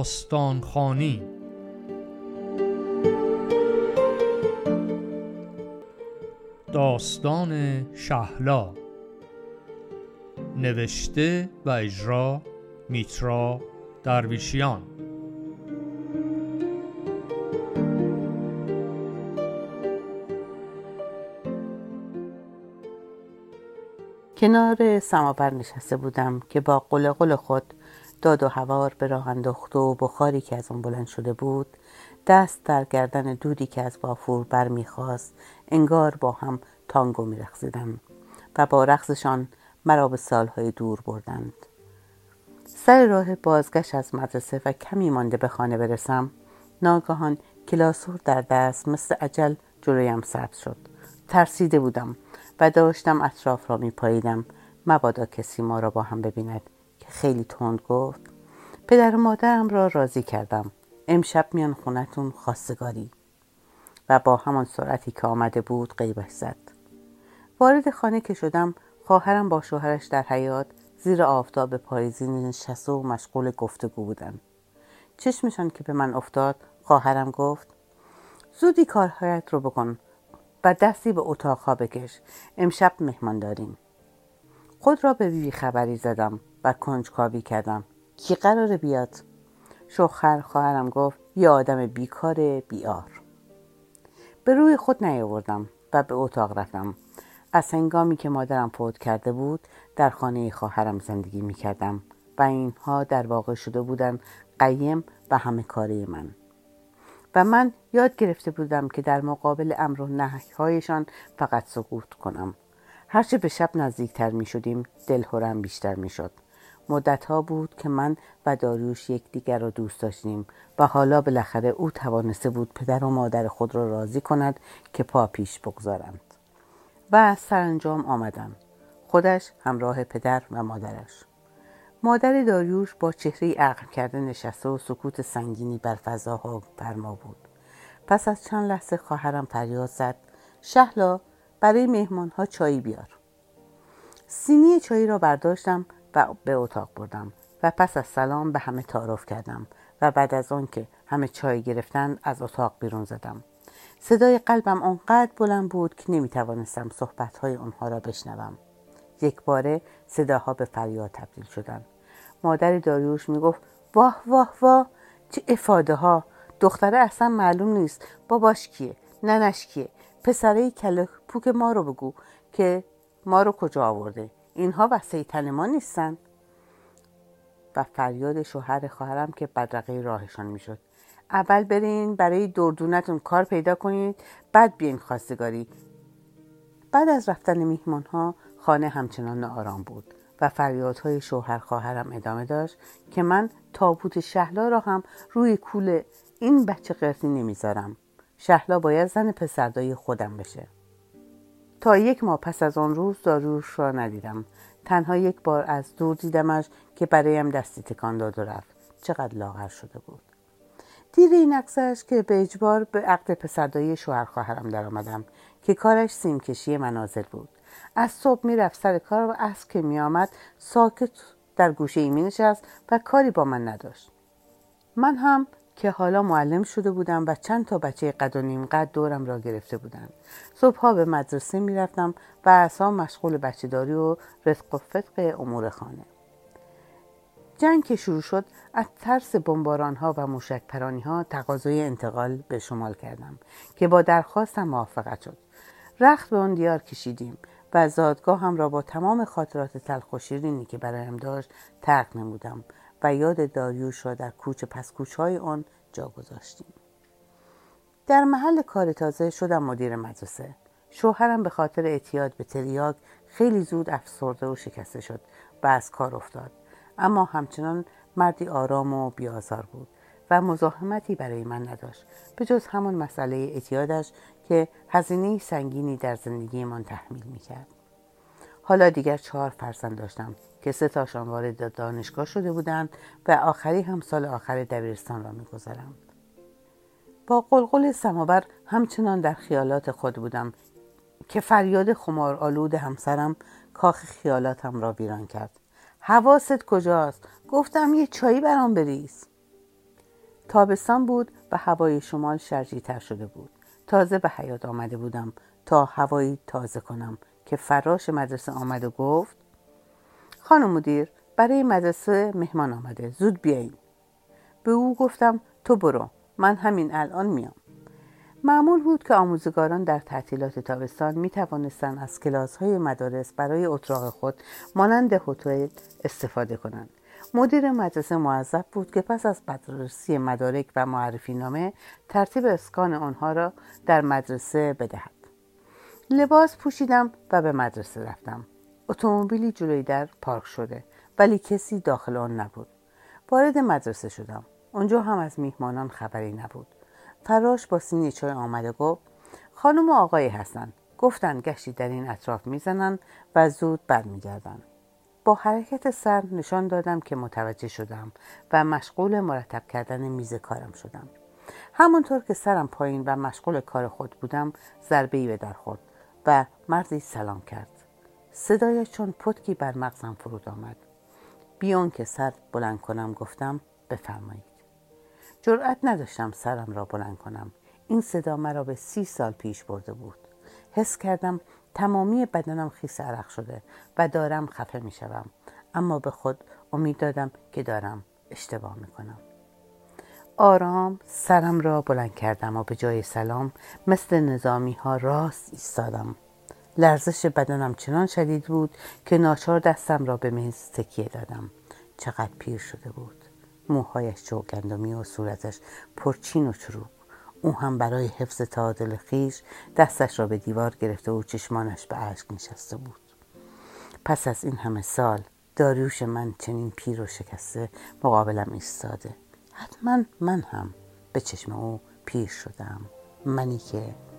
داستان خوانی. داستان شهلا، نوشته و اجرا میترا درویشیان. کنار سماور نشسته بودم که با قلقل خود داد و هوار به راه انداخت و بخاری که از آن بلند شده بود دست در گردن دودی که از بافور بر میخواست انگار با هم تانگو میرقصیدند و با رقصشان مرا به سالهای دور بردند. سر راه بازگشت از مدرسه و کمی مانده به خانه برسم، ناگهان کلاسور در دست مثل اجل جلویم سبز شد. ترسیده بودم و داشتم اطراف را میپاییدم مبادا کسی ما را با هم ببیند که خیلی تند گفت: پدر و مادرم را راضی کردم، امشب میان خونتون خواستگاری. و با همان سرعتی که آمده بود غیبش زد. وارد خانه که شدم، خواهرم با شوهرش در حیاط زیر آفتاب پاییزی نشسته و مشغول گفتگو بودند. چشمشان که به من افتاد، خواهرم گفت: زودی کارهایت رو بکن و دستی به اتاقها بکش، امشب مهمان داریم. خود را به بی خبری زدم و کنجکاوی کردم کی قراره بیاد؟ خواهرم گفت: یه آدم بیکار بیار. به روی خود نیاوردم و به اتاق رفتم. از هنگامی که مادرم فوت کرده بود در خانه خواهرم زندگی می کردم و اینها در واقع شده بودن قیم و همه کاری من. و من یاد گرفته بودم که در مقابل امر و نهی‌هایشان فقط سکوت کنم. هرچه به شب نزدیکتر می شدیم دلهرم بیشتر می شد. مدتها بود که من و داریوش یکدیگر را دوست داشتیم و حالا بالاخره او توانسته بود پدر و مادر خود را راضی کند که پا پیش بگذارند. و سرانجام آمدند، خودش همراه پدر و مادرش. مادر داریوش با چهره عقل کرده نشسته و سکوت سنگینی بر فضاها فرما بود. پس از چند لحظه خواهرم فریاد زد: شهلا، برای مهمانها چایی بیار. سینی چایی را برداشتم و به اتاق بردم و پس از سلام به همه تعارف کردم و بعد از آن که همه چای گرفتند از اتاق بیرون زدم. صدای قلبم آنقدر بلند بود که نمیتوانستم صحبتهای آنها را بشنوم. یک باره صداها به فریاد تبدیل شدند. مادر داریوش میگفت: واه واه واه، چه افاده ها، دختره اصلا معلوم نیست باباش کیه، ننش کیه، پسره کله پوک ما رو بگو که ما رو کجا آورده، اینها واسه تن ما نیستن. و فریاد شوهر خواهرم که بدرقه راهشان میشد: اول برین برای دردونتون کار پیدا کنید، بعد بیاین خواستگاری. بعد از رفتن میهمانها خانه همچنان آرام بود و فریادهای شوهر خواهرم ادامه داشت که من تابوت شهلا را هم روی کوله این بچه قرتی نمیذارم. شهلا باید زن پسردای خودم بشه. تا 1 ماه پس از آن روز داریوش را ندیدم. تنها یک بار از دور دیدمش که برایم دستی تکان داد و رفت. چقدر لاغر شده بود. دیر این عکسش که به اجبار به عقد پسردایی شوهر خواهرم در آمدم که کارش سیمکشی منازل بود. از صبح می رفت سر کار و عصر که می آمد ساکت در گوشه ای می نشست و کاری با من نداشت. من هم که حالا معلم شده بودم و چند تا بچه قد و نیم قد دورم را گرفته بودند. صبحها به مدرسه می رفتم و عصرها مشغول بچه داری و رزق و فتق امور خانه. جنگ که شروع شد، از ترس بمباران‌ها و موشک پرانی‌ها تقاضای انتقال به شمال کردم که با درخواستم موافقت شد. رخت به آن دیار کشیدیم و زادگاهم را با تمام خاطرات تلخ و شیرینی که برایم داشت ترک نمودم و یاد داریوش را در کوچه پس کوچه‌های آن جا گذاشتیم. در محل کار تازه شدم مدیر مدرسه. شوهرم به خاطر اعتیاد به تریاک خیلی زود افسرده و شکسته شد و از کار افتاد. اما همچنان مردی آرام و بی‌آزار بود و مزاحمتی برای من نداشت به جز همان مسئله اعتیادش که هزینه سنگینی در زندگیمان تحمیل می‌کرد. حالا دیگر 4 فرزند داشتم که 3 تاشان وارد دانشگاه شده بودند و آخری هم سال آخر دبیرستان را می‌گذراند. با قلقل سماور همچنان در خیالات خود بودم که فریاد خمارآلود همسرم کاخ خیالاتم را ویران کرد. حواست کجاست؟ گفتم یه چایی برام بریز. تابستان بود و هوای شمال شرجی‌تر شده بود. تازه به حیاط آمده بودم تا هوایی تازه کنم که فراش مدرسه آمد و گفت: خانم مدیر، برای مدرسه مهمان آمده، زود بیایید. به او گفتم: تو برو، من همین الان میام. معمول بود که آموزگاران در تعطیلات تابستان می توانستند از کلاس‌های مدارس برای اتاق خود مانند هتل استفاده کنند. مدیر مدرسه موظف بود که پس از بررسی مدارک و معرفی نامه ترتیب اسکان آنها را در مدرسه بدهد. لباس پوشیدم و به مدرسه رفتم. اتومبیلی جلوی در پارک شده ولی کسی داخل آن نبود. وارد مدرسه شدم. اونجا هم از میهمانان خبری نبود. فراش با سینی چای آمد و گفت: خانم و آقایی هستن. گفتن گشتی در این اطراف میزنن و زود برمیگردن. با حرکت سر نشان دادم که متوجه شدم و مشغول مرتب کردن میز کارم شدم. همونطور که سرم پایین و مشغول کار خود بودم، ضربه‌ای به در خورد و مردی سلام کرد. صدایش چون پتکی بر مغزم فرود آمد. بیان که سر بلند کنم گفتم: بفرمایید. جرأت نداشتم سرم را بلند کنم. این صدا مرا به 30 سال پیش برده بود. حس کردم تمامی بدنم خیس عرق شده و دارم خفه می شدم. اما به خود امید دادم که دارم اشتباه می کنم. آرام سرم را بلند کردم و به جای سلام مثل نظامی ها راست ایستادم. لرزش بدنم چنان شدید بود که ناچار دستم را به میز تکیه دادم. چقدر پیر شده بود. موهایش چوگندمی و صورتش پرچین و چروک. او هم برای حفظ تعادل خویش دستش را به دیوار گرفته و چشمانش به اشک نشسته بود. پس از این همه سال داریوش من چنین پیر و شکسته مقابلم ایستاده. حتما من هم به چشم او پیر شدم. منی که